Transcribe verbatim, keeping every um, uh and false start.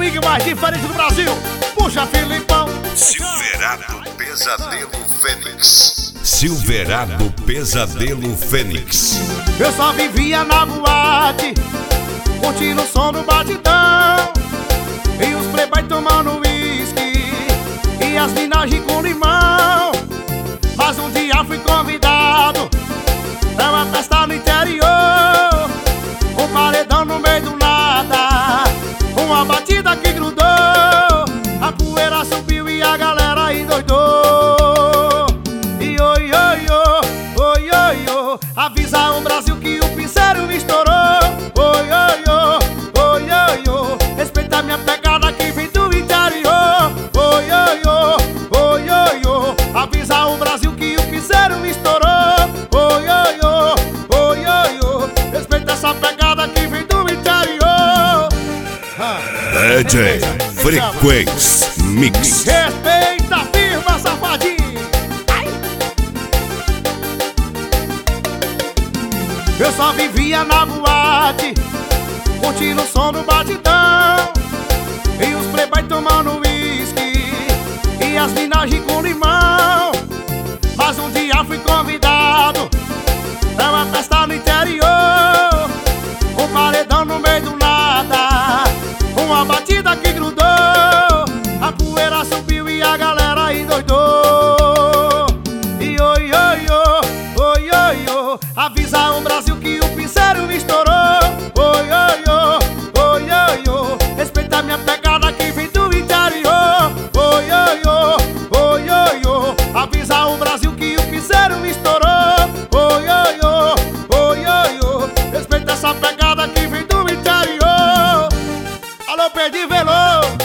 ringue mais diferente do Brasil. Puxa, Filipão. Silverado Pesadelo Fênix. Silverado Pesadelo Fênix. Eu só vivia na boate, curtindo o som do batidão, e os playboy tomando whisky e as minas com limão. Mas um dia fui convidado pra uma festa no interior, um paredão no meio do nada, uma batida que grudou, a poeira subiu e a galera endoidou. E oi, oi, oi, oi, oi, oi, avisa o Brasil que o piseiro estourou. Oi, oi, oi, oi, oi, oi, respeita minha pegada que vem do interior. Oi, oi, oi, oi, oi, oi, avisa o Brasil que o piseiro estourou. Oi, oi, oi, oi, oi, oi, respeita essa pegada que vem do interior. D J Frequency Mix. Respeita a firma, safadinho. Eu só vivia na boate, curtindo o som do batidão, e os playboy tomando whisky e as minas com limão. Mas um dia fui convidado pra uma festa no interior, um paredão no meio do nada, uma batida que grudou, a poeira subiu e a galera endoidou. E oi, oi, oi, oi, oi, oi, avisa o Brasil que o piseiro estourou. Oi, oi, oi, oi, oi, oi, respeita minha pegada que vem do interior. Oi, oi, oi, oi, oi, oi, avisa o Brasil que o piseiro estourou. Oi, oi, oi, oi, oi, oi, respeita essa pegada que vem do interior. Alô, Perdi Velô.